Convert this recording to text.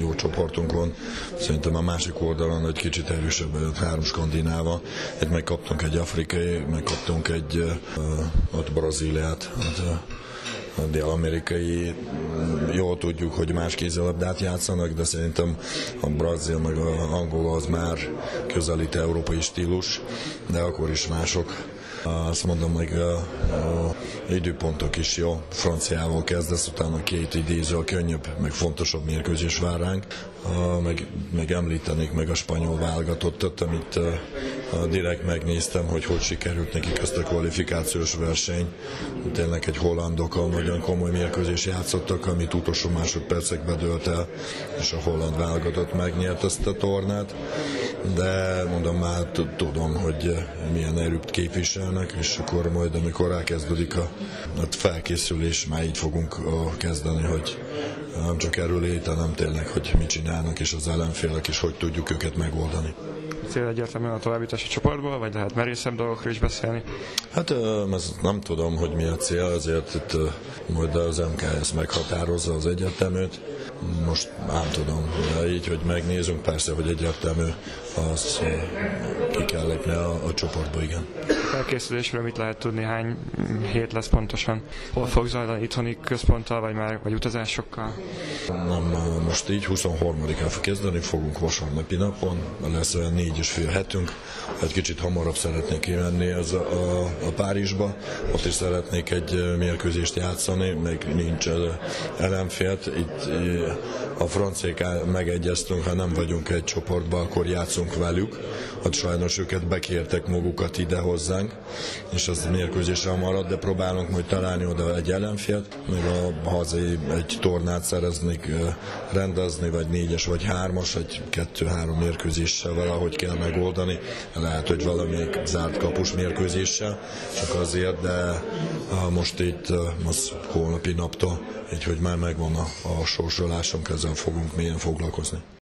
jó csoportunk van. Szerintem a másik oldalon egy kicsit erősebb 3 skandináva. Itt megkaptunk egy afrikai, megkaptunk egy Brazíliát, a dél-amerikai. Jól tudjuk, hogy más kézilabdát játszanak, de szerintem a brazil meg az angol az már közelít európai stílus, de akkor is mások. Azt mondom, meg időpontok is jó. Franciával kezdesz, utána 2 idéző, könnyebb, meg fontosabb mérkőzés vár ránk. Meg említenék meg a spanyol válogatottat, amit direkt megnéztem, hogy sikerült nekik ezt a kvalifikációs verseny. Tényleg egy hollandokkal nagyon komoly mérkőzés játszottak, amit utolsó másodpercekben dőlt el, és a holland válogatott megnyert ezt a tornát. De mondom, már tudom, hogy milyen erőt képviselnek, és akkor majd, amikor elkezdődik a felkészülés, már így fogunk kezdeni, hogy nem csak erőlét, hanem tényleg, hogy mit csinálnak, és az ellenfélek, és hogy tudjuk őket megoldani. Cél egyértelműen a továbbítási csoportból, vagy lehet merészebb dolgokról is beszélni? Hát nem tudom, hogy mi a cél, ezért itt majd az MKS meghatározza az egyeteműt. Most nem tudom, de így, hogy megnézünk, persze, hogy egyértelmű, az ki kell lépni a csoportba, igen. A felkészülésről mit lehet tudni, hány hét lesz pontosan? Hol fog zajlani, itthoni központtal, vagy utazásokkal? Nem, most így 23-án kezdeni fogunk vasárnapi napon, lesz olyan 4,5 hetünk. Egy kicsit hamarabb szeretnék kimenni a Párizsba, ott is szeretnék egy mérkőzést játszani, meg nincs ellenfélt. Itt a franciák megegyeztünk, ha nem vagyunk egy csoportban, akkor játszunk velük. Hát sajnos őket bekértek magukat ide hozzánk, és az mérkőzésre marad, de próbálunk majd találni oda egy ellenfélt, még a hazai egy tornát szereznék rendezni, vagy 4-es, vagy 3-as, egy 2-3 mérkőzéssel valahogy kell megoldani. Lehet, hogy valamelyik zárt kapus mérkőzéssel, csak azért, de most itt az holnapi naptól, így hogy már megvan a sorsolásunk, ezzel fogunk mélyen foglalkozni.